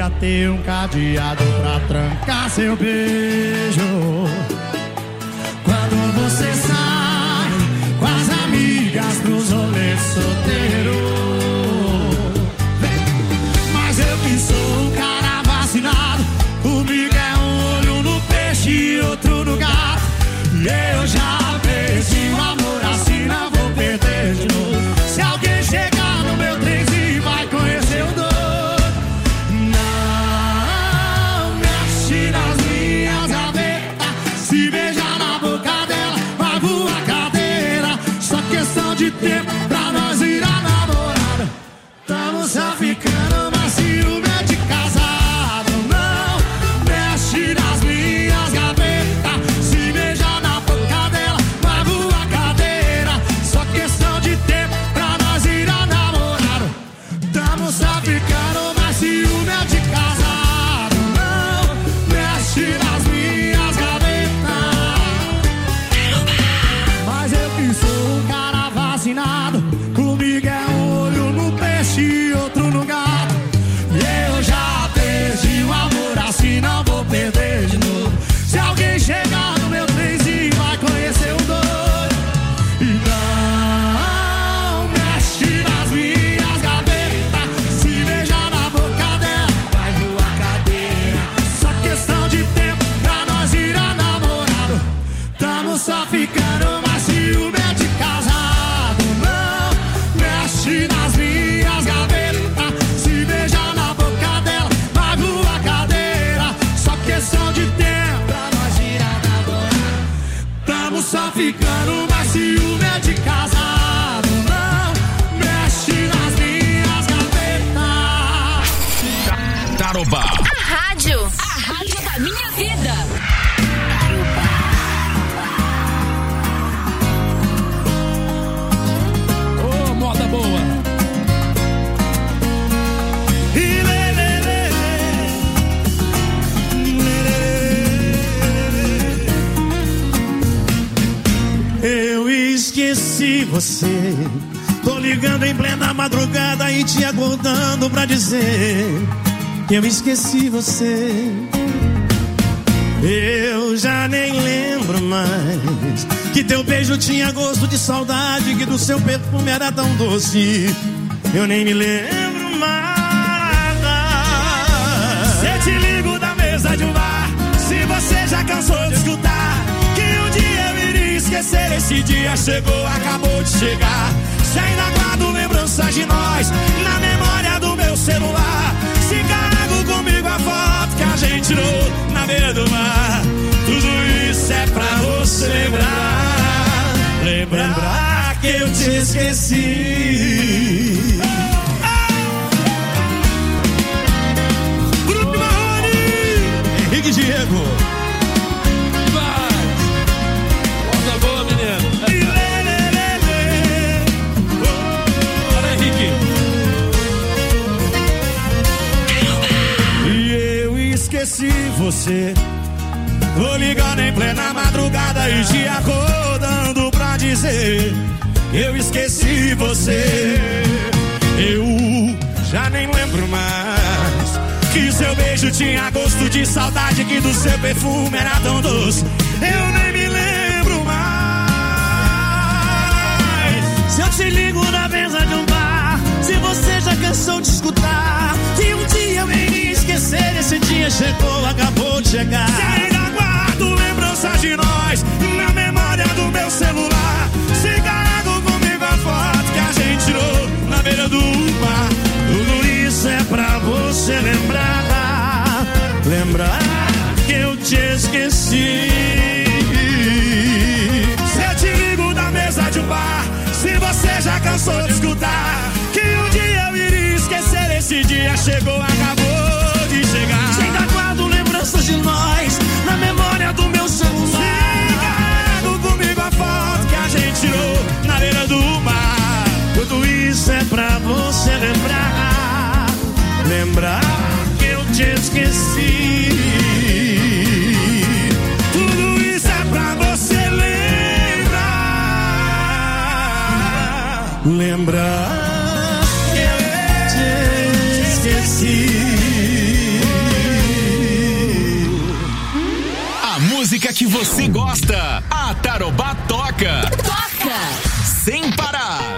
queria ter um cadeado pra trancar seu beijo. Quando você sai com as amigas pros rolês solteiro. Mas eu que sou um cara vacinado, comigo é um olho no peixe e outro no gato. E eu já perdi o amor assim, não vou perder de novo. Se alguém chegar no meu trenzinho vai conhecer o doido. Não mexe nas minhas gavetas, se beijar na boca dela vai voar cadeira. Só questão de tempo pra nós ir a namorada. Tamo só ficando, mas ciúme é de casado. Não mexe nas minhas gavetas, se beijar na boca dela vai voar cadeira. Só questão de tempo pra nós ir a namorada. Tamo só ficando, mas ciúme é de casado. Não mexe nas minhas gavetas. Mas eu que sou um cara vacinado, comigo é um olho no peixe e outro no gato. E eu já perdi o amor assim, não vou perder de novo. Se alguém chegar no meu trenzinho vai conhecer o doido. E não mexe nas minhas gavetas, se beijar na boca dela vai voar cadeira. Só questão de tempo pra nós ir a namorado. Tamo só ficando, mas ciúme é de casado. Não mexe nas minhas gavetas, se beijar na boca dela vai voar cadeira. Só questão de tempo pra nós ir a namorado. Tamo só ficando, mas ciúme é de casado. Não mexe nas minhas gavetas. Tarobá. A rádio da minha vida. Ô, moda boa. Eu esqueci você. Tô ligando em plena madrugada e te acordando pra dizer que eu esqueci você. Eu já nem lembro mais que teu beijo tinha gosto de saudade, que do seu perfume era tão doce. Eu nem me lembro mais. Se te ligo da mesa de um bar, se você já cansou de escutar que um dia eu iria esquecer, esse dia chegou, acabou de chegar. Se ainda guardo lembranças de nós na memória do meu celular, se carrego comigo a foto que a gente tirou na beira do mar, tudo isso é pra você lembrar. Lembrar que eu te esqueci. Grupo Marrone, Henrique e Diego. Moda boa, menino. Olha, Henrique. E eu esqueci você. Tô ligando em plena madrugada e te acordando pra dizer eu esqueci você. Eu já nem lembro mais que seu beijo tinha gosto de saudade, que do seu perfume era tão doce. Eu nem me lembro mais. Se eu te ligo na mesa de um bar, se você já cansou de escutar que um dia eu iria esquecer, esse dia chegou, acabou de chegar. Se ainda guardo lembranças de nós na memória do meu celular, se carrego comigo a foto que a gente tirou na beira do mar, tudo isso é pra você lembrar. Lembrar que eu te esqueci. Se eu te ligo da mesa de um bar, se você já cansou de escutar que um dia eu iria esquecer, esse dia chegou, acabou de chegar. Se ainda guardo lembranças de nós na memória do meu celular, se carrego comigo a foto que a gente tirou na beira do mar, tudo isso é pra você lembrar. Lembrar que eu te esqueci. Tudo isso é pra você lembrar. Lembrar que eu te esqueci. música que você gosta. A Tarobá toca. Toca! Sem parar.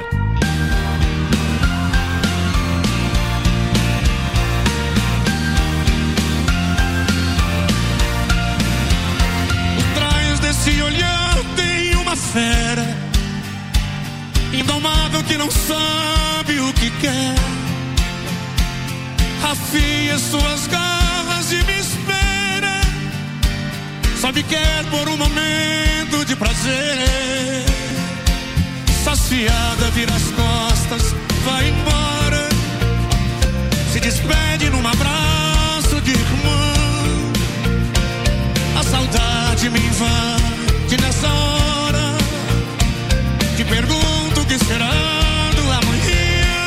Por trás desse olhar tem uma fera indomável que não sabe o que quer. Afia suas garras e me espera. Sabe que é por um momento de prazer. Saciada, vira as costas, vai embora. Se despede num abraço de irmã. A saudade me invade nessa hora. Te pergunto o que será do amanhã.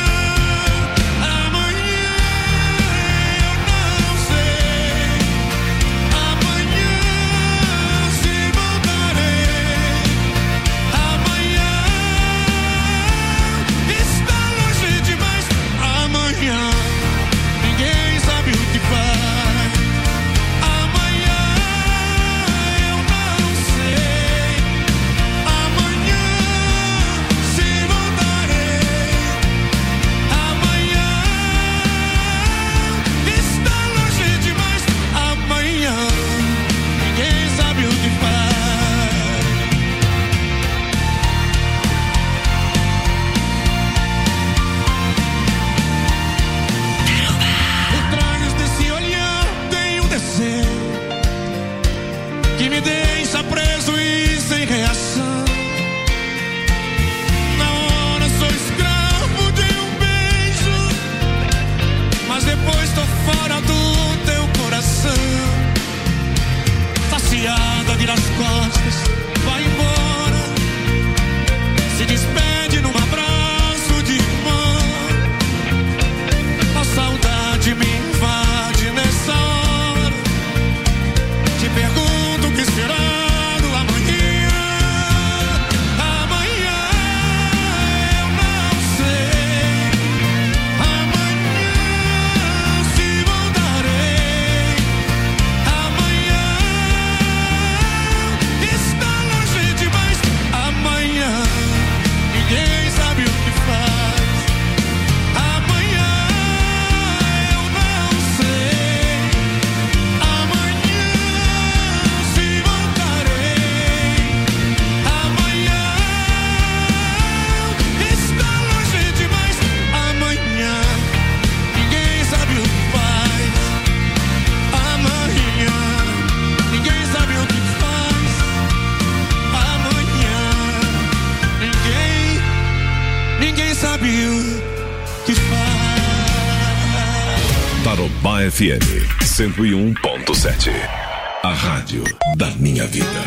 Que me deixa preso e sem reação. Na hora sou escravo de um beijo, mas depois tô fora do teu coração. Saciada, vira as costas, vai embora. Se despede num abraço de irmã. A saudade me invade nessa hora. Te pergunto o que será do amanhã. Amanhã eu não sei. Amanhã se voltarei. Amanhã está longe demais. Amanhã ninguém sabe o que faz. Amanhã eu não sei. Amanhã se voltarei. Amanhã está longe demais. Amanhã ninguém sabe o que faz. Amanhã ninguém sabe o que faz. Amanhã ninguém sabe o que faz. Tarobá FM 101.7. A rádio da minha vida.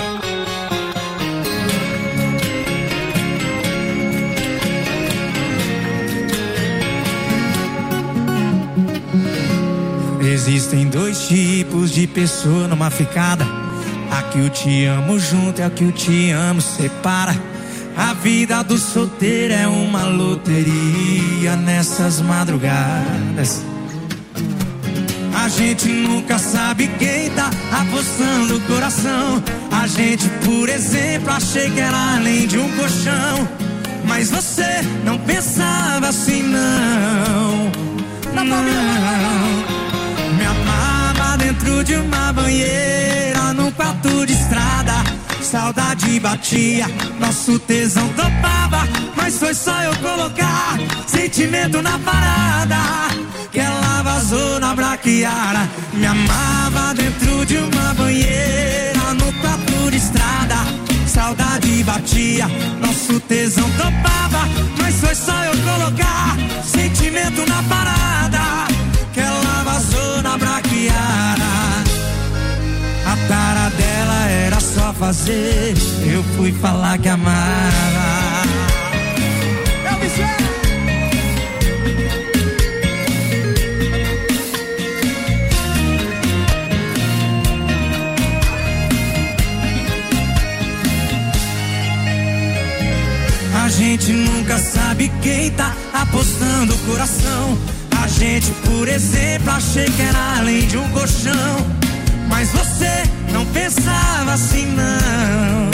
Existem dois tipos de pessoa numa ficada. A que o te amo junto e a que o te amo separa. A vida do solteiro é uma loteria nessas madrugadas. A gente nunca sabe quem tá apostando o coração. A gente, por exemplo, achei que era além de um colchão. Mas você não pensava assim, não. Não. Me amava dentro de uma banheira, num quarto de estrada. Saudade batia, nosso tesão topava. Mas foi só eu colocar sentimento na parada que ela vazou na braquiara. Me amava dentro de uma banheira, no quarto de estrada. Saudade batia, nosso tesão topava. Mas foi só eu colocar sentimento na parada que ela vazou na braquiara. A tara dela era só fazer, eu fui falar que amava. Eu me sei. A gente nunca sabe quem tá apostando o coração. A gente, por exemplo, achei que era além de um colchão. Mas você não pensava assim, não.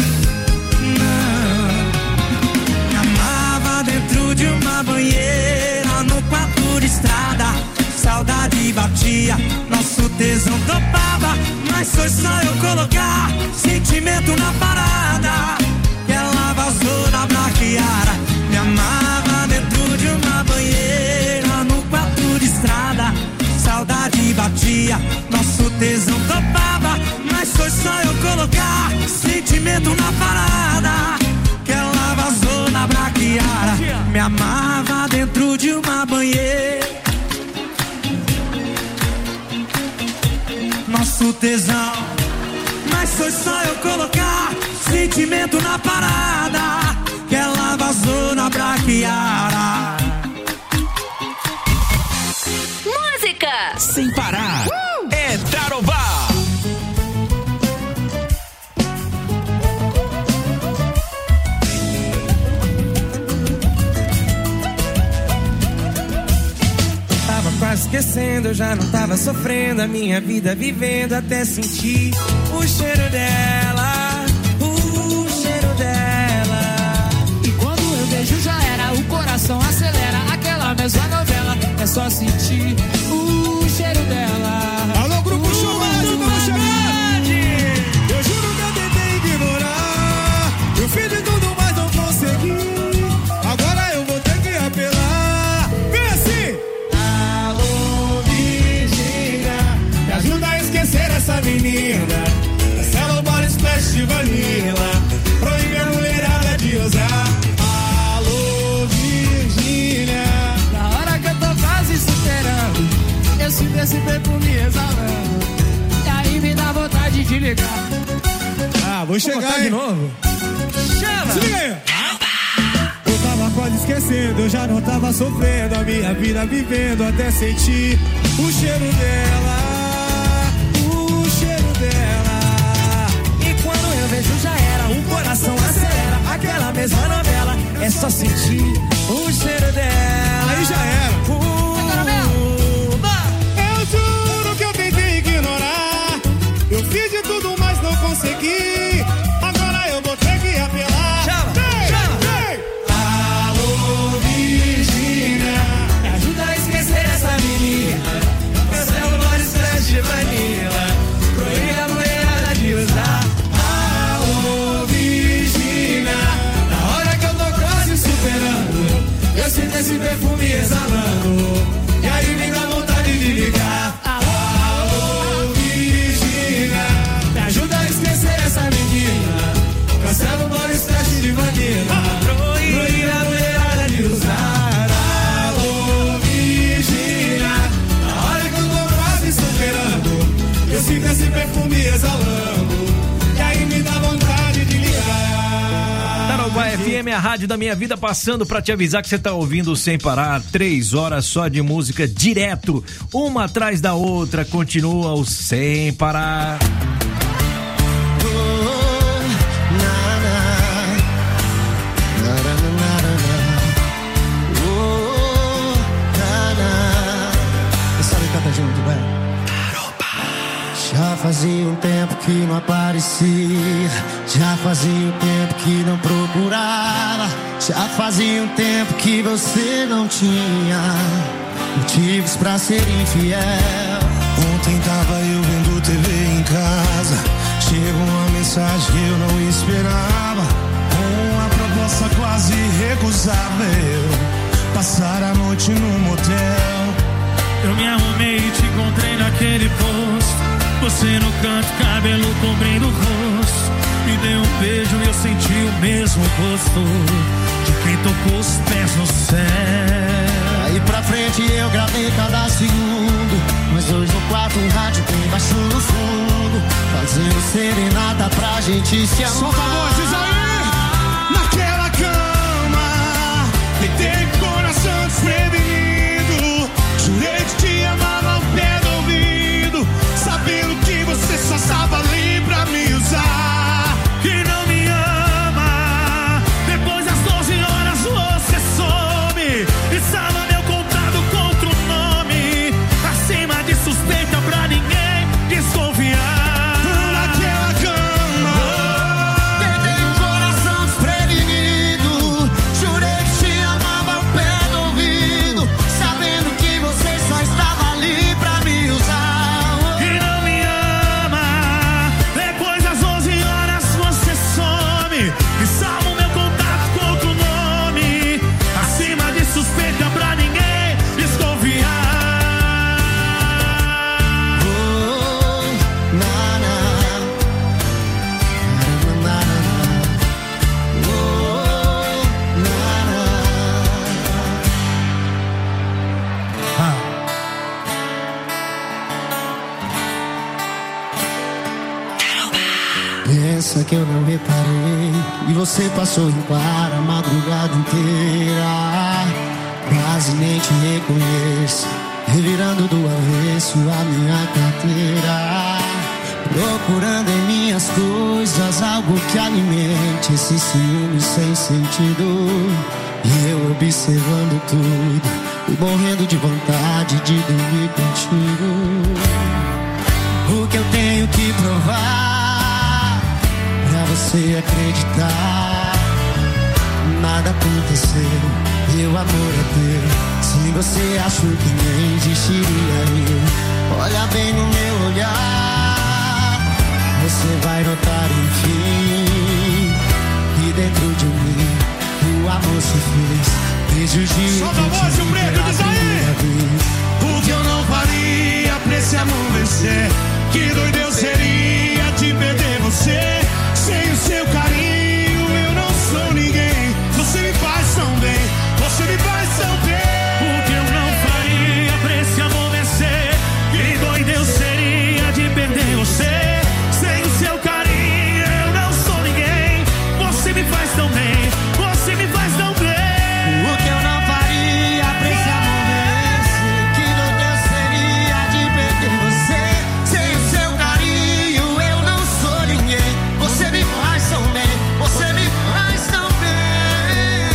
Me amava dentro de uma banheira, no quarto de estrada. Saudade batia, nosso tesão topava. Mas foi só eu colocar sentimento na parada que ela vazou na braquiara. Me amava dentro de uma banheira, no quarto de estrada. Saudade batia, nosso tesão topava. Mas foi só eu colocar sentimento na parada que ela vazou na braquiara. Me amava dentro de uma banheira, nosso tesão. Mas foi só eu colocar sentimento na parada que ela vazou na braquiara. Música Sem Parar é Tarobá. Tava quase esquecendo, eu já não tava sofrendo a minha vida vivendo até sentir o cheiro dela, o cheiro dela. E quando eu vejo já era, o coração acelera, aquela mesma novela, é só sentir o cheiro dela. Alô, grupo Chumade, estamos chegando. Eu juro que eu tentei ignorar, eu fiz de tudo, mas não consegui. Agora eu vou ter que apelar. Vem assim. Alô, Virgínia, me ajuda a esquecer essa menina. Essa Body Splash de vanilla, proíbe a mulherada de usar. Alô, Virgínia, Na hora que eu tô quase superando, eu sinto esse perfume exalando, e aí me dá vontade de ligar. vou chegar de novo. Chama! Se liga aí. Eu tava quase esquecendo, eu já não tava sofrendo a minha vida vivendo até sentir o cheiro dela, o cheiro dela. E quando eu vejo já era, o coração acelera, aquela mesma novela, é só sentir o cheiro dela. Aí já era. Eu juro que eu tentei ignorar, eu fiz de tudo, mas não consegui. Agora eu vou ter que apelar. Chama, chama. Alô, Virgínia, Me ajuda a esquecer essa menina, cancela o Body Splash de vanilla, proíbe a mulherada de usar. alô, Virgínia, Na hora que eu tô quase superando, eu sinto esse perfume exalando, e aí me dá vontade de ligar. Alô, Virgínia, me ajuda a esquecer essa menina, cancela o Body Splash de vanilla, proíbe a mulherada de usar. alô, Virgínia, Na hora que eu tô quase superando, eu sinto esse perfume exalando, e aí me dá vontade de ligar. Tarobá FM, a rádio da minha vida, passando pra te avisar que você tá ouvindo Sem Parar, 3 horas só de música direto, uma atrás da outra, continua o Sem Parar. Sabe cantar junto, vai. Já fazia um tempo que não aparecia, já fazia um tempo que não procurava, já fazia um tempo que você não tinha motivos pra ser infiel. Ontem tava eu vendo TV em casa, chegou uma mensagem que eu não esperava, com uma proposta quase irrecusável, passar a noite num motel. Eu me arrumei e te encontrei naquele posto, você no canto, cabelo cobrindo o rosto. Me deu um beijo e eu senti o mesmo gosto de quem tocou os pés no céu. Aí pra frente eu gravei cada segundo, mas hoje no quarto um rádio bem baixo no fundo, fazendo serenata pra gente se amar. Solta a voz, diz aí! Naquela cama, deitei com o coração desprevenido, jurei que te amava ao pé do ouvido, sabendo que você só estava ali pra me usar. Que não me ama, depois das 12 horas você some, e salva meu contato contra o nome, acima de suspeita pra ninguém desconfiar. que eu não reparei. E você passou em claro a madrugada inteira. Quase nem te reconheço, revirando do avesso a minha carteira. Procurando em minhas coisas algo que alimente esse ciúme sem sentido. E eu observando tudo e morrendo de vontade de dormir contigo. O que eu tenho que provar pra você acreditar? Nada aconteceu, meu amor é teu. Se você achou que nem existiria eu, olha bem no meu olhar, você vai notar enfim que dentro de mim o amor se fez. Desde o dia solta a voz, o preto, diz aí! O que eu não faria pra esse amor vencer? Que doido eu seria de perder você. Sem o seu carinho eu não sou ninguém. Você me faz tão bem, você me faz tão bem. O que eu não faria pra esse amor vencer? Que doido eu seria de perder você. Sem o seu carinho eu não sou ninguém. Você me faz tão bem, você me faz tão bem. O que eu não faria pra esse amor vencer? Que doido eu seria de perder você. Sem o seu carinho eu não sou ninguém. Você me faz tão bem, você me faz tão bem.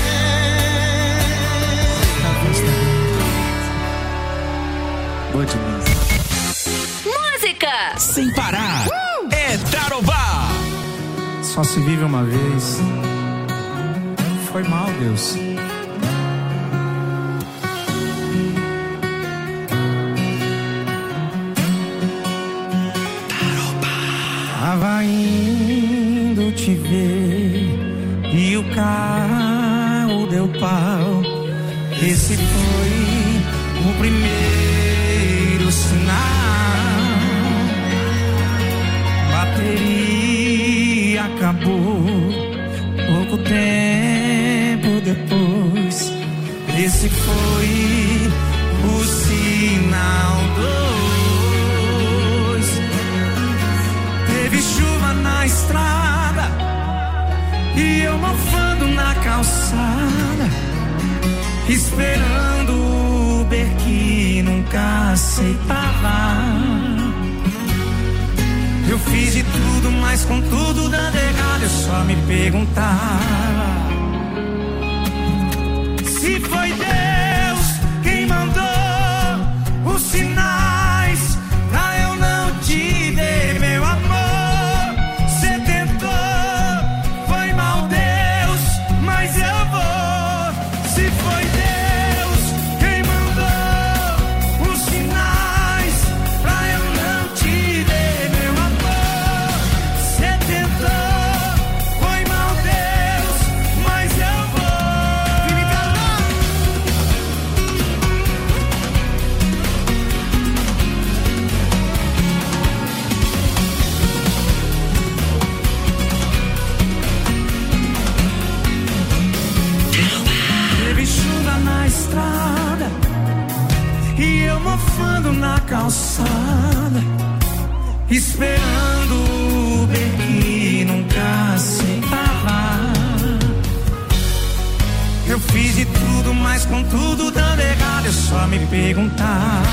Boa demais. Música. Sem parar. É Tarobá. Só se vive uma vez. Foi mal, Deus. Tava indo te ver e o carro deu pau. Esse foi o primeiro sinal. Bateria acabou pouco tempo depois. Esse foi o sinal 2. Teve chuva na estrada e eu mofando na calçada, esperando o Uber que nunca aceitava. Eu fiz de tudo, mas com tudo dando errado, eu só me perguntava se foi Deus quem mandou os sinais pra eu não te ver, meu amor. Cê tentou, foi mal Deus, mas eu vou. Se foi Deus quem mandou os sinais pra eu não te ver, meu amor. Cê tentou, foi mal Deus, mas eu vou. Teve chuva na estrada e eu mofando na calçada, esperando o Uber que nunca aceitava. Eu fiz de tudo, mas com tudo dando errado, eu só me perguntava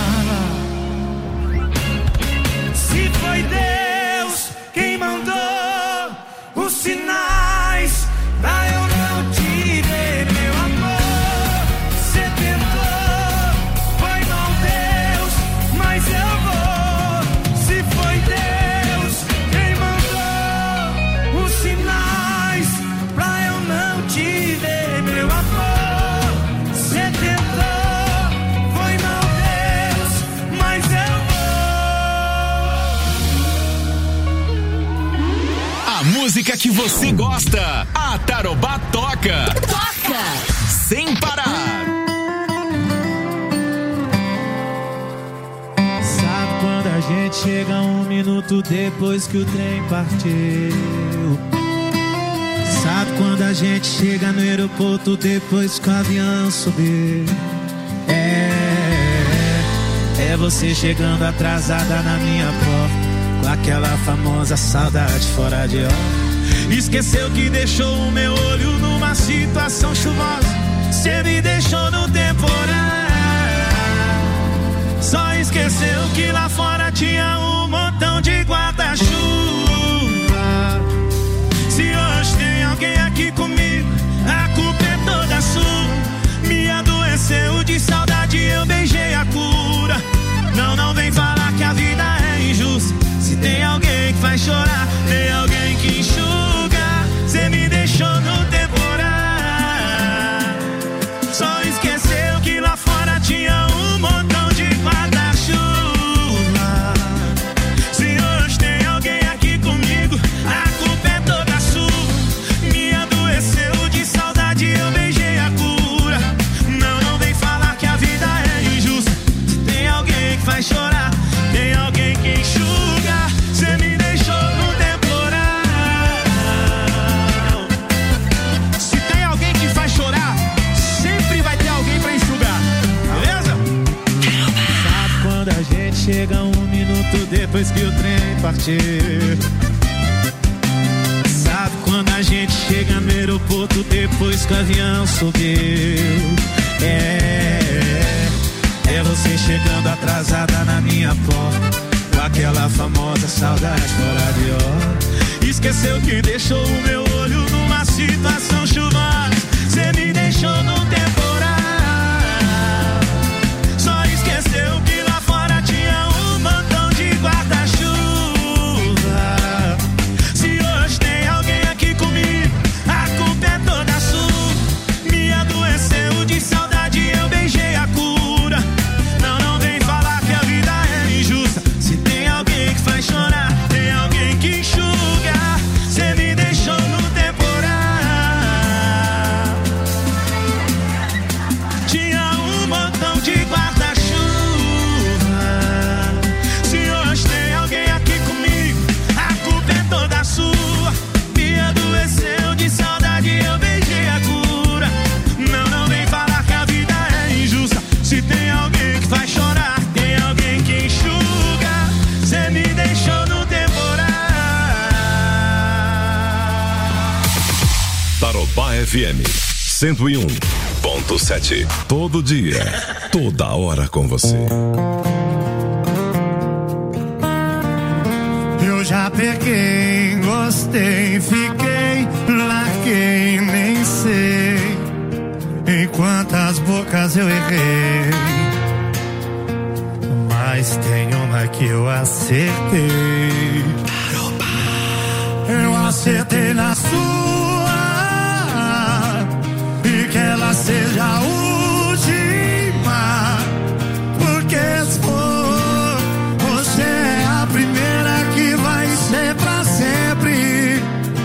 se foi Deus quem mandou os sinais pra eu não te ver, meu amor. Cê tentou, foi mal Deus, mas eu vou. Se foi Deus quem mandou os sinais pra eu não te ver, meu amor. Cê tentou, foi mal Deus, mas eu vou. A música que você gosta. A Tarobá toca. Toca. Sem parar. Sabe quando a gente chega 1 minuto depois que o trem partiu? Sabe quando a gente chega no aeroporto depois que o avião subiu? É você chegando atrasada na minha porta, com aquela famosa saudade fora de hora. Esqueceu que deixou o meu olho numa situação chuvosa. Cê me deixou no temporal. Só esqueceu que lá fora tinha um montão de guarda-chuva. Se hoje tem alguém aqui comigo, a culpa é toda sua. Me adoeceu de saudade, eu beijei a cura. Não vem falar que a vida é injusta. Se tem alguém que faz chorar, tem alguém que enxuga. Cê me deixou no temporal. Só esqueceu que lá fora tinha um montão de guarda-chuva. Se hoje tem alguém aqui comigo, a culpa é toda sua. Me adoeceu de saudade, eu beijei a cura. Não vem falar que a vida é injusta. Se tem alguém que faz chorar, tem alguém que enxuga. Cê me deixou no temporal. Se tem alguém que faz chorar, sempre vai ter alguém pra enxugar. Beleza? Sabe quando a gente chega um minuto depois que o trem partiu? Sabe quando a gente chega no aeroporto depois que o avião subiu? É você chegando atrasada na minha porta, com aquela famosa saudade fora de hora. Esqueceu que deixou o meu olho numa situação chuvosa. Cê me deixou no temporal. Só esqueceu que lá fora tinha um montão de guarda-chuva. Se hoje tem alguém aqui comigo, a culpa é toda sua. Me adoeceu de saudade, eu beijei a cura. Não vem falar que a vida é injusta. Se tem alguém que faz chorar, tem alguém que enxuga. Cê me deixou no temporal. Tinha um montão de guarda-chuva. Se hoje tem alguém aqui comigo, a culpa é toda sua. Me adoeceu de saudade, eu beijei a cura. Não vem falar que a vida é injusta. Se tem alguém que faz chorar, tem alguém que enxuga. Cê me deixou no temporal. Tarobá FM 101.7. Todo dia, toda hora com você. Eu já peguei, gostei, fiquei, larguei, nem sei em quantas bocas eu errei, mas tem uma que eu acertei. Eu acertei na sua, e que ela seja a última, porque se for, você é a primeira que vai ser pra sempre,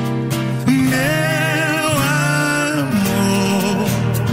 meu amor.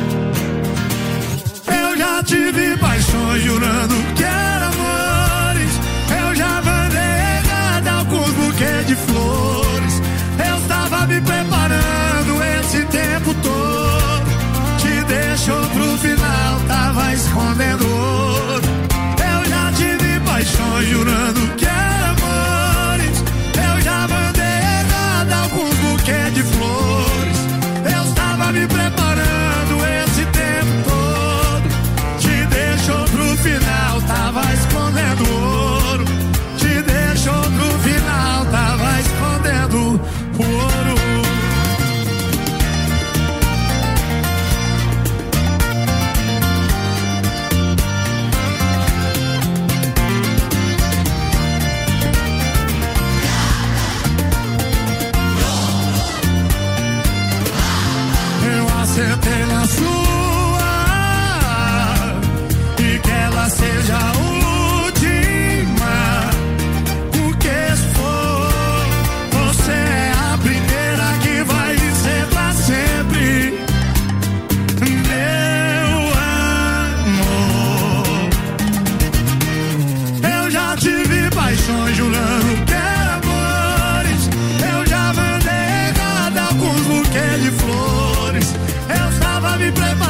Eu já tive paixões jurando que era amores. Eu já mandei errado alguns buquês de flores. Eu estava me preparando esse tempo todo. Te deixou pro final, tava escondendo ouro. Eu já tive paixões jurando que era amores. Eu já mandei errado alguns buquês de flores. Eu estava me preparando esse tempo todo. Te deixou pro final, tava escondendo ouro. Te deixou pro final, tava escondendo ouro. Eu acertei na sua, e que ela seja a última, porque se for, você é a primeira que vai ser pra sempre, meu amor. Eu já tive paixões jurando que era amores. Eu já mandei errado alguns buquês de flores. Eu estava me preparando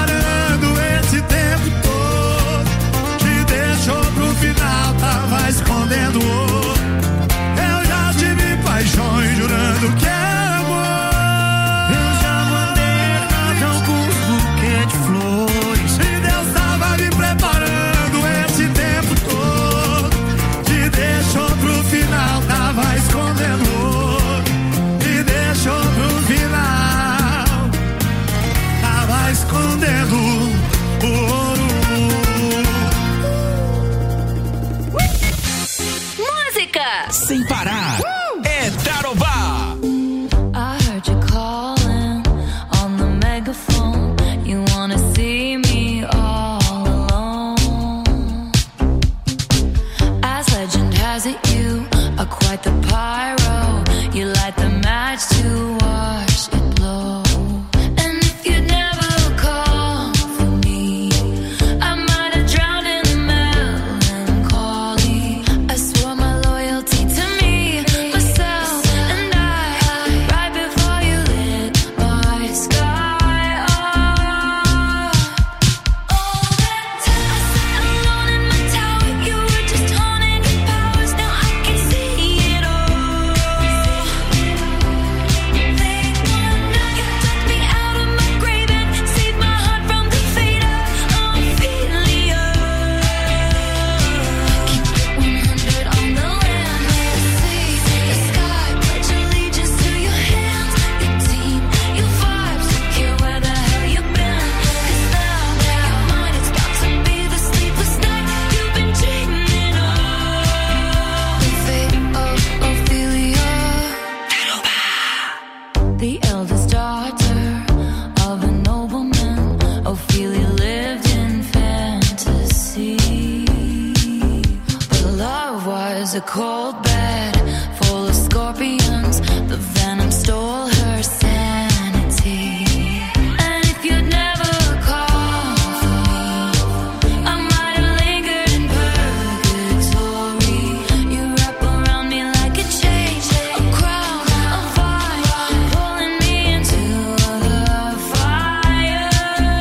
Ophelia lived in fantasy, but love was a cold bed full of scorpions. The venom stole her sanity. And if you'd never called for me, I might have lingered in purgatory. You wrap around me like a chain, a crown, a fire, pulling me into the fire.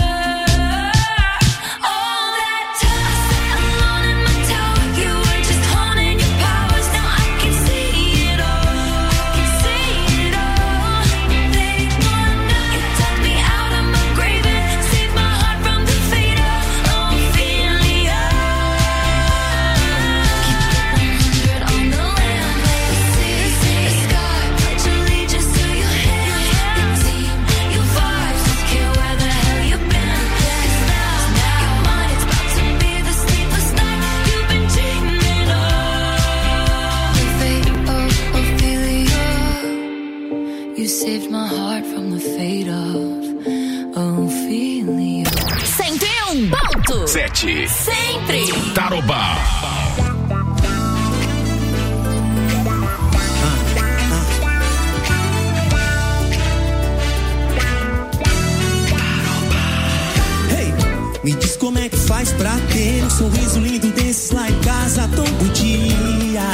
All that time alone in my tower, you were just honing your powers. Now I can see it all. I can see it all. They wonder you took me out of my grave and saved my heart from the fate of Ophelia. Keep it 100 on the land, the sea, the sky. Pledge allegiance to your hand, your team, your vibes. Don't care where the hell you've been. 'Cause now you're mine. It's about to be the sleepless night you've been dreaming of. The fate of Ophelia. You saved my heart from the fate of Ophelia. 101.7 Sempre Tarobá. Hey, me diz como é que faz pra ter um sorriso lindo desses lá em casa todo dia.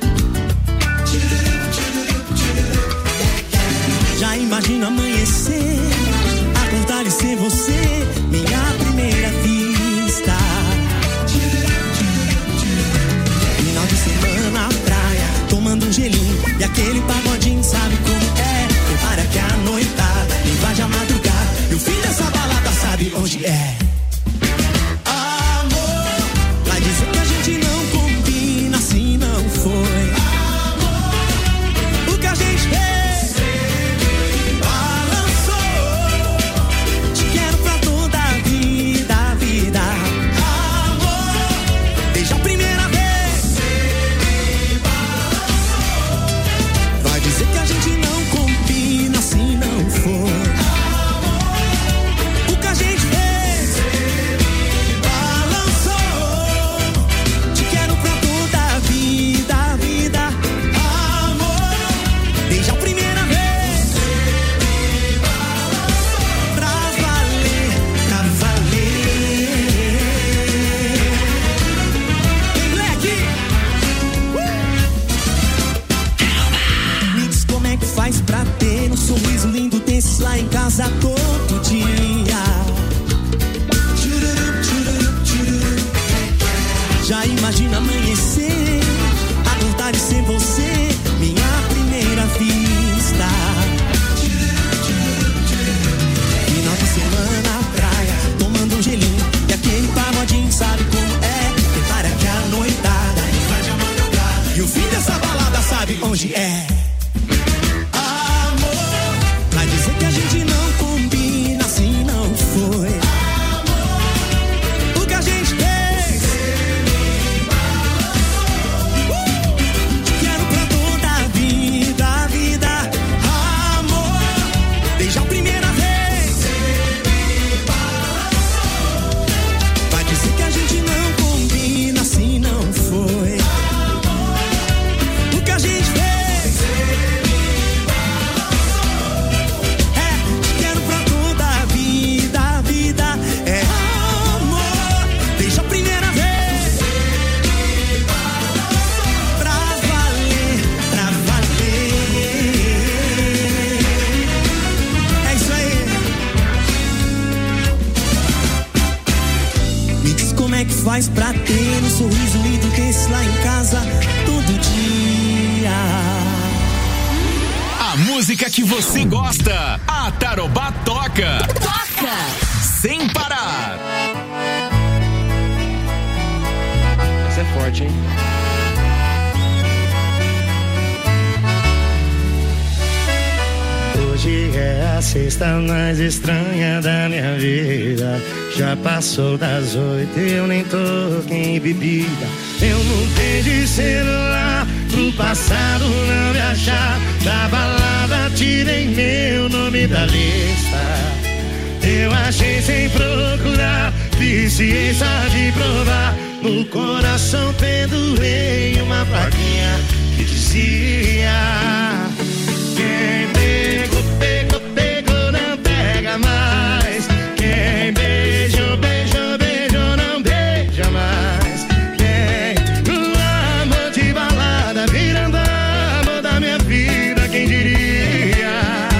Já imagino amanhecer, acordar e ser você, minha primeira vista. Final de semana na praia, tomando um gelinho e aquele pagodinho, sabe como é? Prepara que a noitada invade a madrugada e o fim dessa balada sabe onde é. Amor, vai dizer que a gente não combina, assim não foi. Amor, o que a gente fez, balançou. Te quero pra toda a vida, vida. Amor, desde a primeira vez, vai dizer que a gente não combina, assim não foi. O que a gente fez, balançou. Te quero pra toda a vida, vida. Amor, desde a primeira vez, pra valer, pra valer. Vem, moleque! Me diz como é que faz pra ter um sorriso lindo desse lá em casa todo dia. Já imagina amanhecer, acordar e ser você, minha primeira vista. Final de semana na praia, tomando um gelinho e aquele pagodinho, sabe como é? Prepara que a noitada invade a madrugada e o fim dessa balada sabe onde é. Amor, vai dizer que a gente não combina, assim não foi. Amor, o que a gente fez, te quero pra toda a vida, vida. Amor, desde a primeira vez, vai dizer que a gente não combina, assim não foi. O que a gente fez, te quero pra toda a vida, vida. É amor, desde a primeira vez, pra valer, pra valer. É isso aí. Me diz como é que faz pra ter um sorriso lindo desse lá em casa todo dia. A música que você gosta, a Tarobá toca. Toca! Sem parar. Essa é forte, hein? Hoje é a sexta mais estranha da minha vida. Já passou das 8 e eu nem toquei em bebida. Eu mudei de celular pro passado não me achar. Da balada tirei meu nome da lista. Eu achei sem procurar, fiz ciência de provar. No coração pendurei uma plaquinha que dizia: quem pegou, pegou, pegou, não pega mais. Quem beijou, beijou, beijou, não beija mais. Quem o amor de balada virando amor da minha vida, quem diria?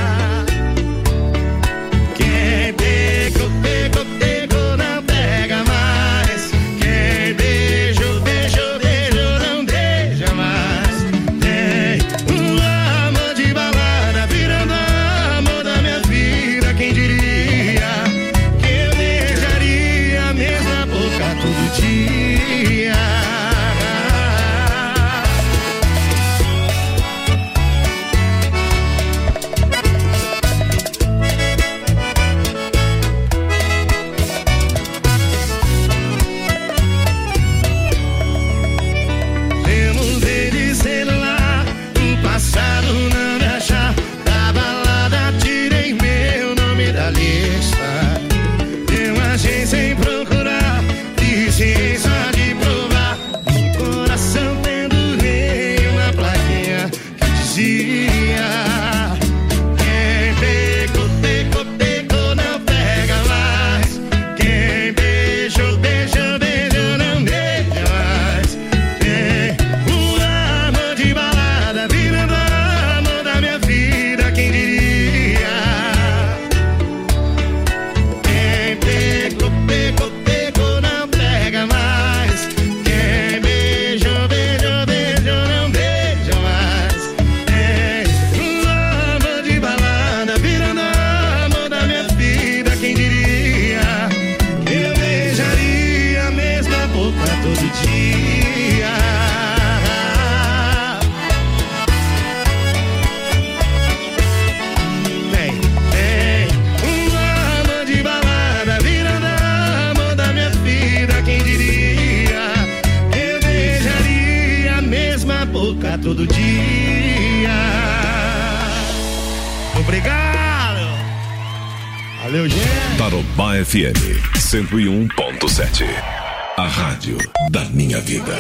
Quem pegou, pegou, pegou, não pega mais. Quem beijou, beijou, beijou, não beija mais. Tem um amor de balada virando amor da minha vida, quem diria? Que eu beijaria a mesma boca todo dia. Eu mudei de celular, o passado não me achar. Da balada tirei meu nome da lista. Eu achei sem procurar, fiz ciência de provar. No coração pendurei uma plaquinha que dizia: quem pegou, pegou, pegou, não pega mais. Quem beijou, beijou, beijou, não beija mais. Tem um amor de balada virando amor da minha vida, quem diria? Quem pegou, pegou, pegou, não pega mais. Quem beijou, beijou, beijou, não beija mais. Tem um amor de balada virando amor da minha vida, quem diria? Eu beijaria a mesma boca todo dia. Tem um amor de balada virando amor da minha vida, quem diria? Eu beijaria a mesma boca todo dia. Obrigado. Valeu, gente. Tarobá FM 101.7. A rádio da minha vida.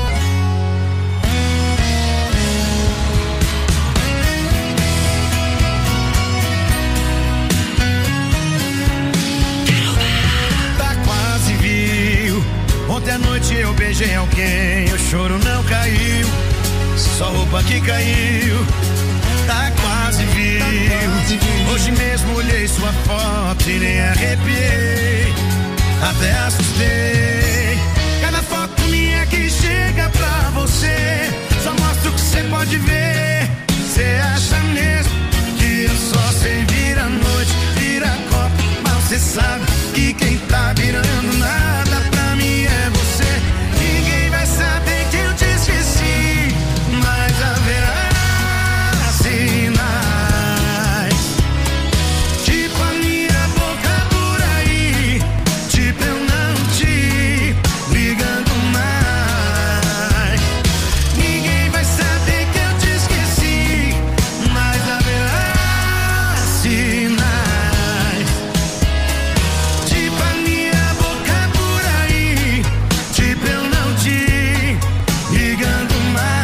Tá quase viu. Ontem à noite eu beijei alguém, o choro não caiu, só roupa que caiu. Tá quase viu. Hoje mesmo olhei sua foto e nem arrepiei, até assustei. Cada foto minha que chega pra você só mostra o que você pode ver. Você acha mesmo que eu só sei vir à noite, vira copo, mas você sabe que quem tá virando nada pra mim é você. Ninguém vai saber que eu te esqueci, mas haverá sinais, tipo a minha boca por aí, tipo eu não te ligando mais. Ninguém vai saber que eu te esqueci, mas haverá sinais, tipo a minha boca por aí, tipo eu não te ligando mais.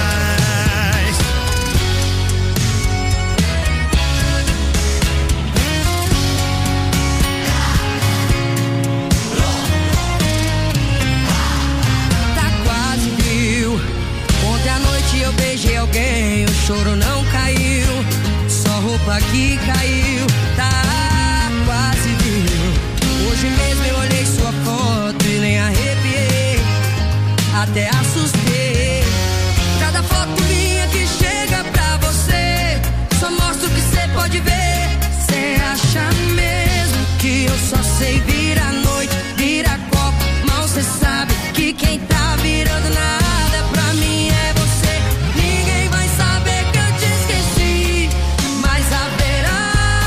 Tá quase viu. Ontem à noite eu beijei alguém, o choro não caiu, só roupa que caiu. Tá quase viu. Hoje mesmo eu olhei sua foto e nem arrepiei, até assustei. Cada foto minha que chega pra você só mostra o que você pode ver. Você acha mesmo que eu só sei vir à noite, vira copo, mal você sabe que quem tá virando nada pra mim é você. Ninguém vai saber que eu te esqueci, mas haverá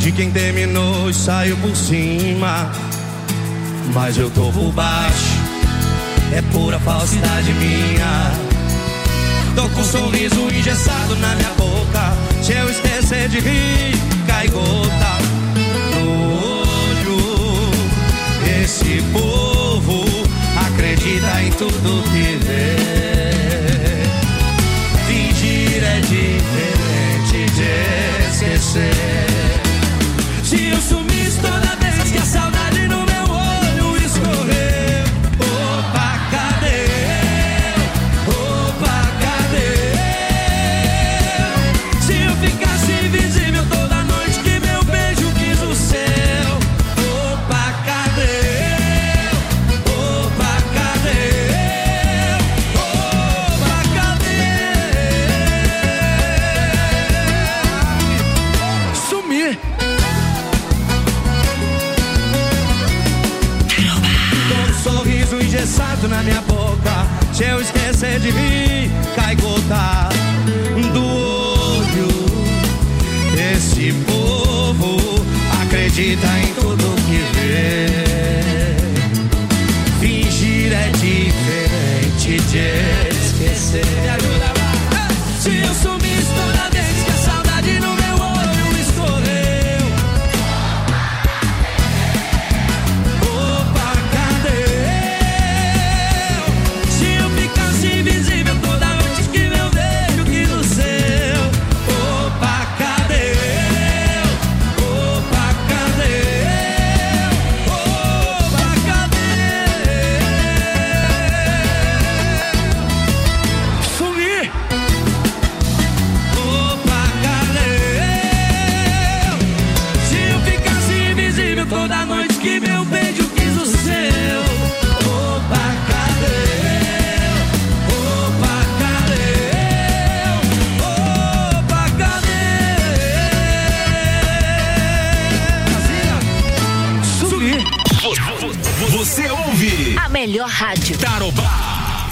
de quem terminou e saiu por cima. Mas eu tô por baixo, é pura falsidade minha. Tô com um sorriso engessado na minha boca. Se eu esquecer de rir, cai gota no olho. Esse povo acredita em tudo que vê. Fingir é diferente de esquecer. Se eu sumisse toda vez que a saudade no meu olho escorreu, opa, cadê eu? Opa, cadê eu? Se eu ficasse invisível toda noite que meu beijo quis o céu, opa, cadê eu? Opa, cadê eu? Opa, cadê eu? Sumir. Sorriso engessado na minha boca. Se eu esquecer de rir, cai gota do olho. Esse povo acredita em tudo que vê. Fingir é diferente de esquecer. Me ajuda lá. Se eu sumisse toda vez que a saudade no meu olho escorreu, toda noite que meu beijo quis o seu. Opa, cadê eu? Opa, cadê eu? Opa, cadê eu? Sumir. Você ouve A melhor rádio. Tarobá.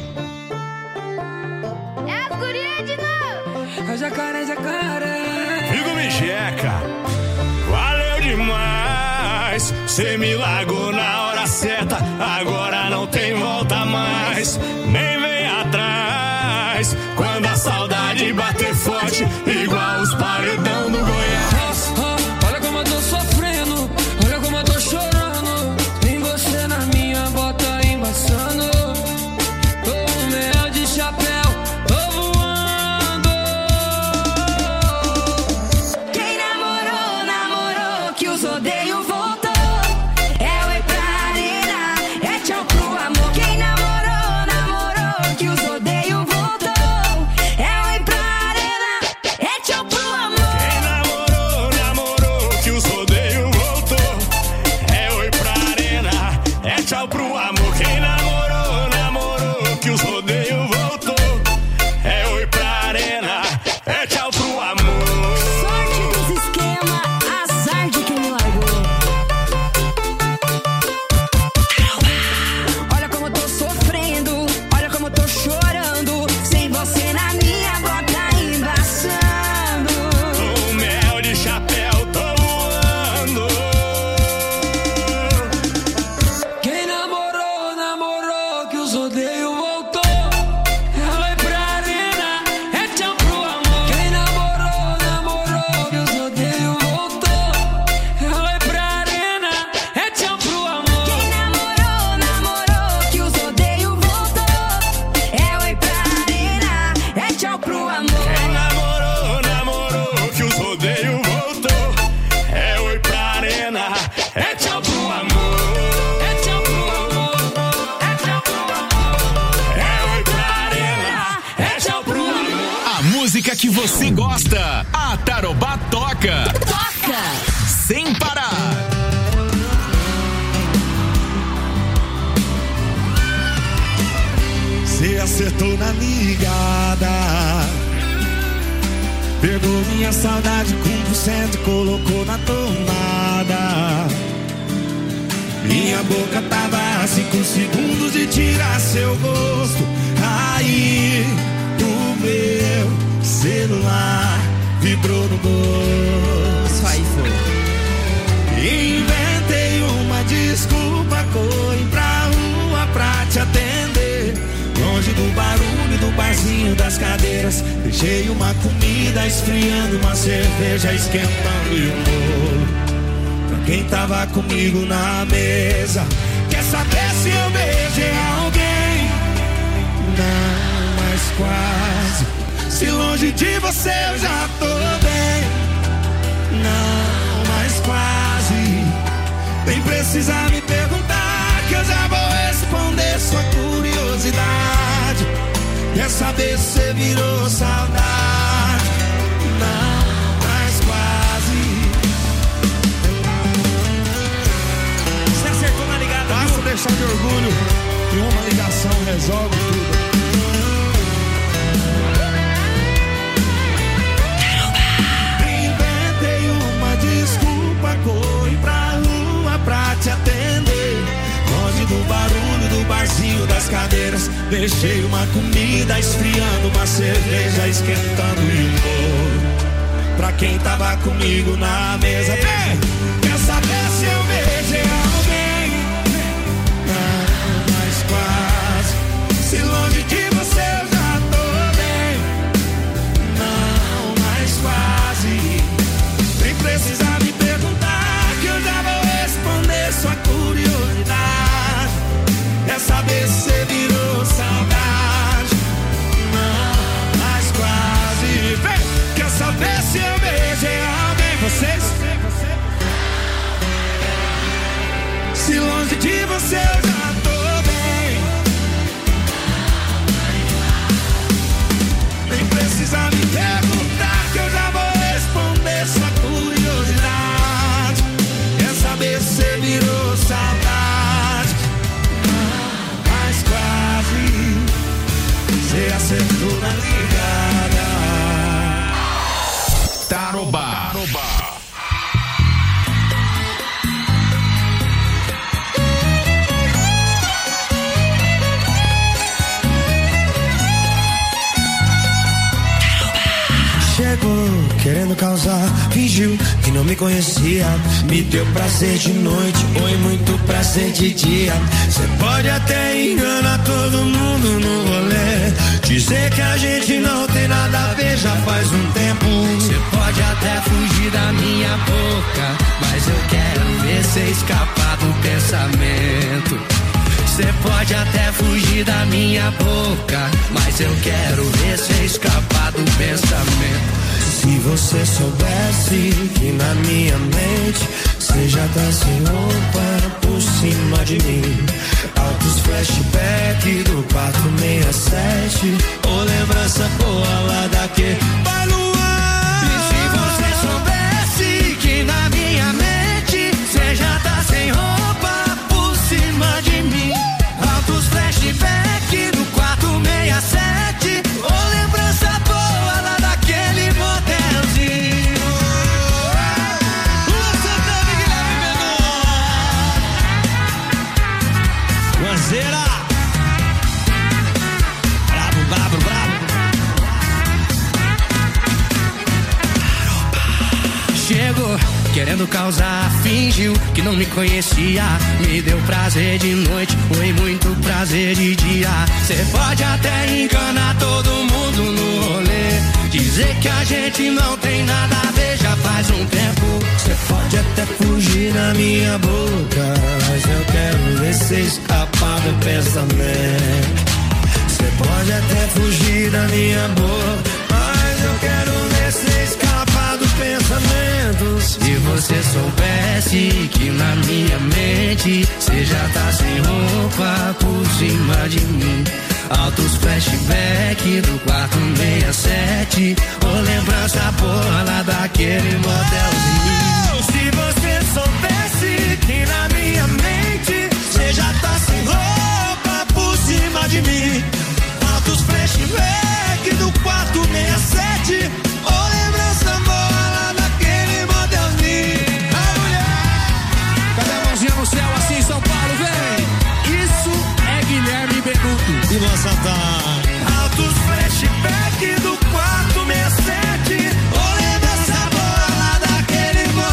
É as gurias de novo. É jacaré, jacaré. Figo me checa. Valeu demais. Cê me largou na hora certa. Agora não tem volta mais. Nem vem atrás. Quando a saudade bater forte, igual os paredão do Goiás. Olha como eu tô sofrendo. Olha como eu tô chorando. Tem você na minha bota embaçando. Tô um mel de chapéu. Tô voando. Quem namorou, namorou, que os odeio voltou. É oi pra arena, é tchau pro amor. Quem namorou, namorou, que os odeio voltou. É oi pra arena, é tchau pro amor. Quem namorou, namorou, que os rodeio voltou. É oi pra arena, é tchau pro amor. Quem namorou, namorou, que os rodeio voltou. É oi pra arena, é tchau pro amor. Sorte dos esquema, azar de quem me largou. Olha como eu tô sofrendo, olha como eu tô chorando. Sem você na minha bota embaçando. O mel de chapéu, tô voando. Quem namorou, namorou, que os odeio voltou. É oi pra arena, é tchau pro amor. Quem namorou, namorou, que os odeio voltou. É oi pra arena, é tchau pro amor. Quem namorou, namorou, que os odeio voltou. É oi pra arena, é tchau pro amor. Quem namorou, namorou, que os rodeio voltou. É oi pra arena, é tchau pro amor. É tchau pro amor, é tchau pro amor. É oi pra arena, é tchau pro amor. A música que você gosta. A Tarobá toca. Toca. Sem parar. Cê acertou na ligada. Pegou minha saudade com 100% e colocou na tomada. Minha boca tava a 5 segundos de tirar seu gosto. Aí o meu celular vibrou no bolso. Aí foi. barzinho das cadeiras. Deixei uma comida esfriando, uma cerveja esquentando e um bolo pra quem tava comigo na mesa. Quer saber se eu beijei alguém? Não, mas quase. Se longe de você eu já tô bem. Não, mas quase. Nem precisa me perguntar que eu já vou responder sua curiosidade. Quer saber se você virou saudade? Não, mas quase. Você acertou na ligada, basta deixar de orgulho e uma ligação resolve tudo. Inventei uma desculpa, corri pra rua pra te atender. Longe do barulho do barzinho das cadeiras. Deixei uma comida esfriando, uma cerveja esquentando e um bolo pra quem tava comigo na mesa. Vem! Quer saber se eu beijei alguém? Não, mas quase. Se longe de você eu já tô bem. Não, mas quase. Nem precisa me perguntar que eu já vou responder sua curiosidade. Quer saber se você virou saudade? Não, mas quase. Vem! Quer saber se eu beijei alguém? Vocês? Se longe de você eu já tô bem. Nem precisa me perguntar que eu já vou responder sua curiosidade. Quer saber se você virou saudade? Mas quase. Você acertou na ligada. Tarobá. Chegou querendo causar, fingiu que não me conhecia. Me deu prazer de noite, foi muito prazer de dia. Cê pode até enganar todo mundo no rolê, dizer que a gente não tem nada a ver já faz um tempo. Cê pode até fugir da minha boca, mas eu quero ver cê escapar do pensamento. Cê pode até fugir da minha boca, mas eu quero ver cê escapar do pensamento. Se você soubesse que na minha mente cê já tá sem roupa por cima de mim. Altos flashback do 467, ou lembrança boa lá daquele Baluar. E se você soubesse que na minha mente cê já tá sem roupa por cima de mim. Altos flashback do 467, ou lembrança boa lá daquele motelzinho. Lua Santana e Guilherme Menor. Guanzeira. Bravo, bravo, bravo. Chegou querendo causar, fingiu que não me conhecia. Me deu prazer de noite, foi muito prazer de dia. Cê pode até enganar todo mundo no rolê, dizer que a gente não tem nada a ver já faz um tempo. Cê pode até fugir da minha boca, mas eu quero ver cê escapar do pensamento. Cê pode até fugir da minha boca, mas eu quero ver cê escapar do pensamento. Se você soubesse que na minha mente cê já tá sem roupa por cima de mim. Altos flashback do 467, ou lembrança boa lá daquele motelzinho. Se você soubesse que na minha mente cê já tá sem roupa por cima de mim. Altos flashback do 467, ou lembrança boa lá daquele motelzinho. A mulher, cadê a mãozinha no céu assim em São Paulo, vem? Isso é Guilherme Benuto e Luan Santana. Altos flashback do 467, ou lembrança boa lá daquele motelzinho.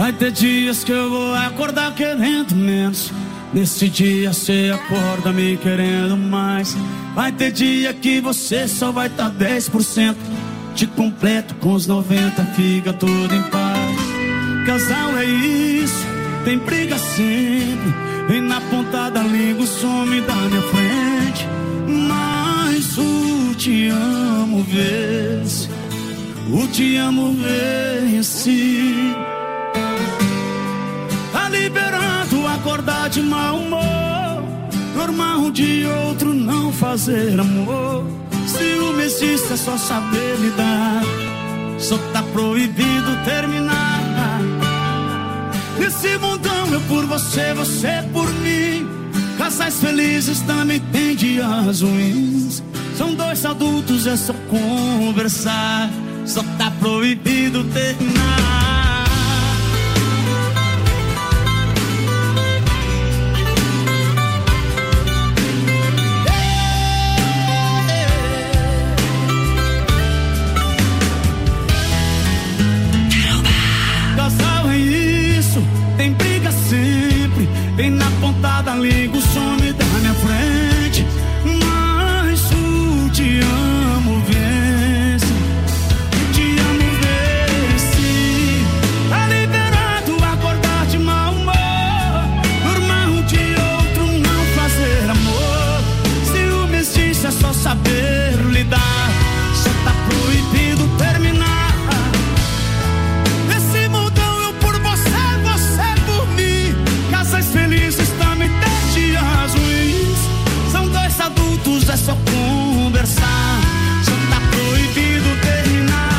Vai ter dias que eu vou acordar querendo menos. Nesse dia cê acorda me querendo mais. Vai ter dia que você só vai tá 10%. Te completo com os 90, fica tudo em paz. Casal é isso, tem briga sempre. Vem na ponta da língua, some da minha frente. Mas o te amo vence. O te amo vence. Tá liberando acordar de mau humor. Normal um de outro não fazer amor. Ciúme existe, é só saber lidar. Só tá proibido terminar. Nesse mundão eu por você, você por mim. Casais felizes também tem dias ruins. São dois adultos, é só conversar. Só tá proibido terminar. Tem briga sempre, vem na ponta da língua, some da minha frente. Mas o te amo vence, o te amo vence. Tá liberado acordar de mau humor. Normal um de outro não fazer amor. Ciúme existe, é só saber lidar. Só tá proibido terminar. Felizes também tem dias ruins. São dois adultos, é só conversar. Só tá proibido terminar.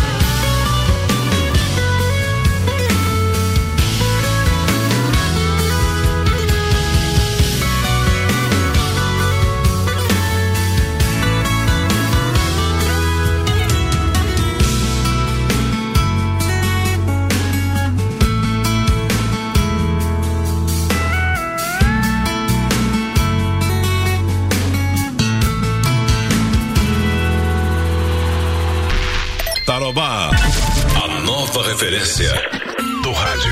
Tarobá, a nova referência do rádio.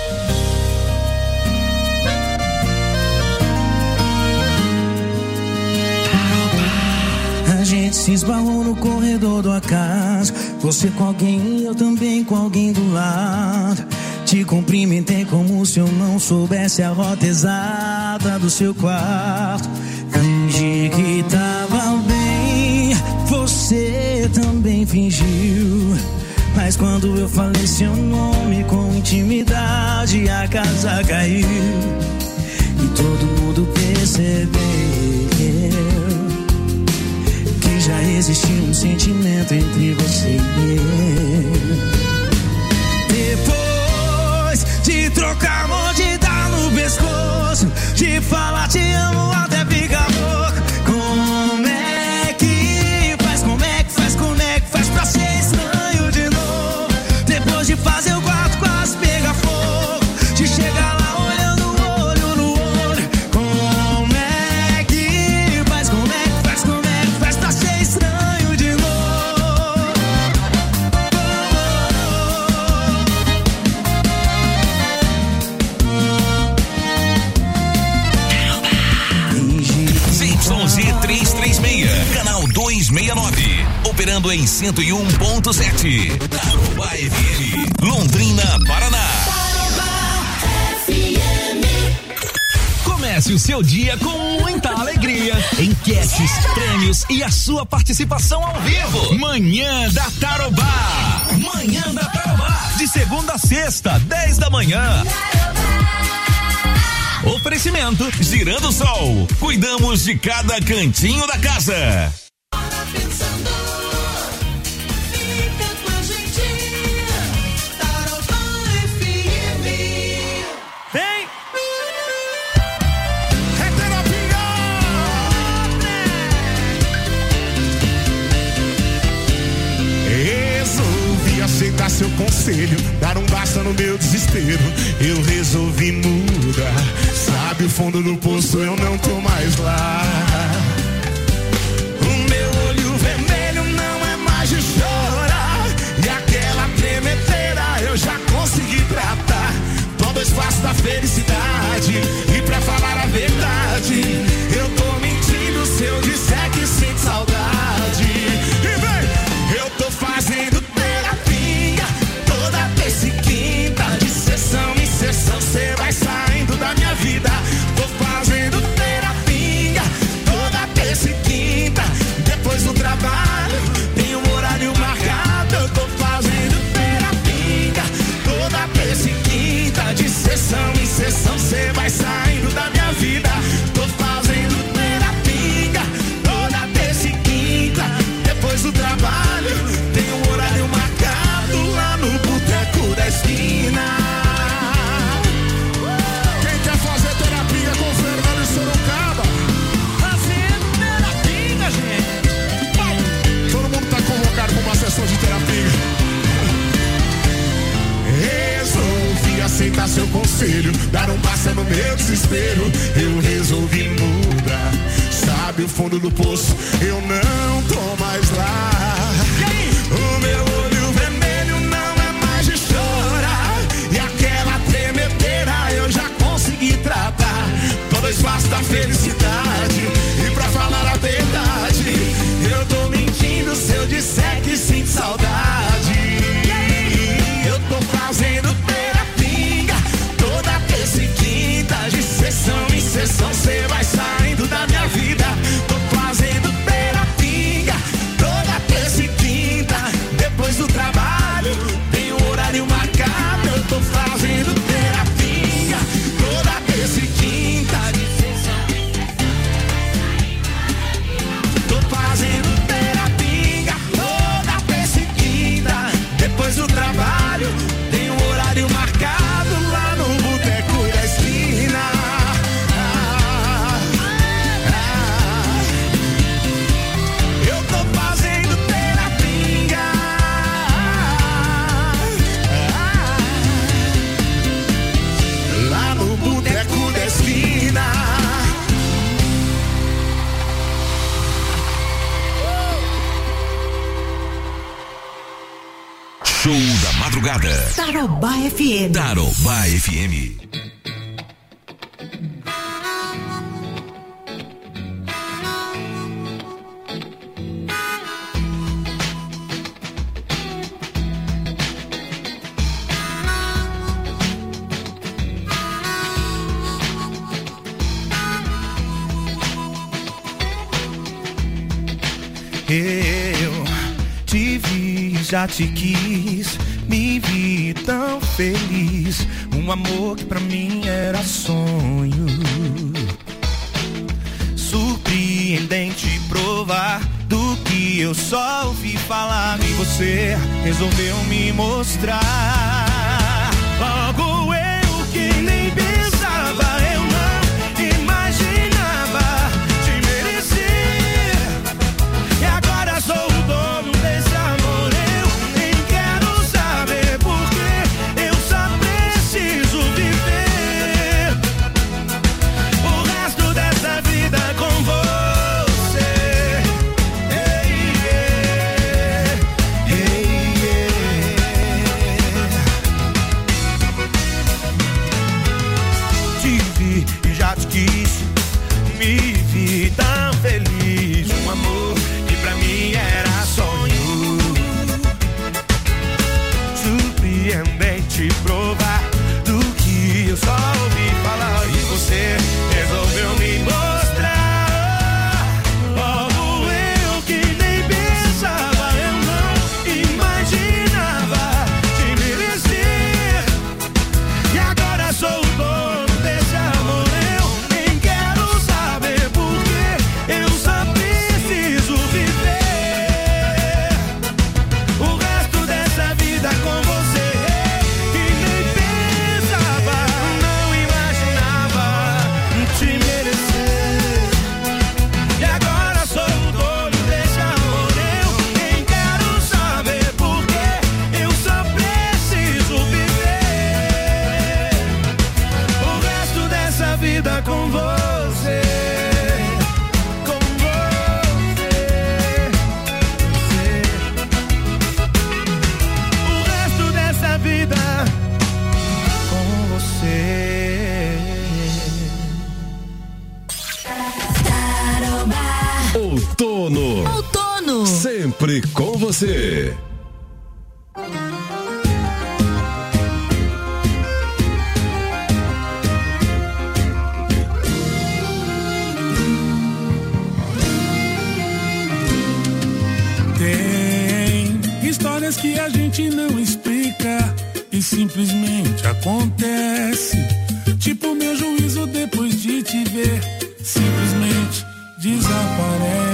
A gente se esbarrou no corredor do acaso. Você com alguém, eu também com alguém do lado. Te cumprimentei como se eu não soubesse a rota exata do seu quarto. Fingi que tava bem, você também fingiu. Mas quando eu falei seu nome com intimidade, a casa caiu. E todo mundo percebeu que já existia um sentimento entre você e eu. Depois de trocar amor, de dar no pescoço, de falar te amo até ficar louco. Como é que faz, como é que faz, como é que faz pra ser estranho de novo? Depois de fazer o quarto quase pegar fogo, de chegar lá olhando olho no olho. Como é que faz, como é que faz, como é que faz pra ser estranho de novo? ZYZ 336, canal 269, operando em 101.7. Tarobá FM, Londrina, Paraná. Comece o seu dia com muita alegria, enquetes, prêmios e a sua participação ao vivo. Manhã da Tarobá. Manhã da Tarobá. De segunda a sexta, 10 da manhã. Oferecimento Girando Sol. Cuidamos de cada cantinho da casa. Vem! Resolvi aceitar seu conselho, dar um basta no meu desespero. Eu resolvi mudar. Sabe o fundo do poço, eu não tô mais lá. O meu olho vermelho não é mais de chorar. E aquela tremedeira eu já consegui tratar. desespero, eu resolvi mudar. Sabe o fundo do poço, eu não tô mais lá. O meu olho vermelho não é mais de chorar, e aquela tremedeira eu já consegui tratar. Todo espaço da felicidade, e pra falar a verdade, eu tô mentindo se eu disser que sinto saudade. Eu tô fazendo terapia toda terça e quinta, de sessão em sessão cê vai saindo da minha vida. Tô fazendo terapia toda terça e quinta, depois do trabalho tem um horário marcado. Eu tô fazendo terapia toda terça e quinta, de sessão. Tô fazendo terapia toda terça e quinta, depois do trabalho tem um horário marcado lá no boteco da esquina. Eu tô fazendo terapia lá no boteco da esquina. Show da madrugada. Tarobá FM. Tarobá FM. Eu te vi, já te quis, me vi tão feliz. Um amor que pra mim era sonho. Surpreendente provar do que eu só ouvi falar. E você resolveu me mostrar. Logo eu que nem pensava, eu não imaginava te merecer. E agora sou o dono desse amor, eu nem quero saber porque eu só preciso viver o resto dessa vida com você. Hey, yeah. Hey, yeah. Te vi e já te quis, me vi tão feliz. Um amor que pra mim era sonho. Surpreendente provar do que eu só ouvi falar. E você resolveu me mostrar. Logo eu que nem pensava, eu não imaginava te merecer. E agora sou o dono desse amor, eu nem quero saber porque eu só preciso viver o resto dessa vida com você. Que nem pensava, não imaginava te merecer. E agora sou o dono desse amor, eu nem quero saber porque eu só preciso viver o resto dessa vida com você. Com você. O resto dessa vida com você. Outono. Outono. Sempre com você. Tem histórias que a gente não explica e simplesmente acontece. Tipo meu juízo depois de te ver, simplesmente desaparece.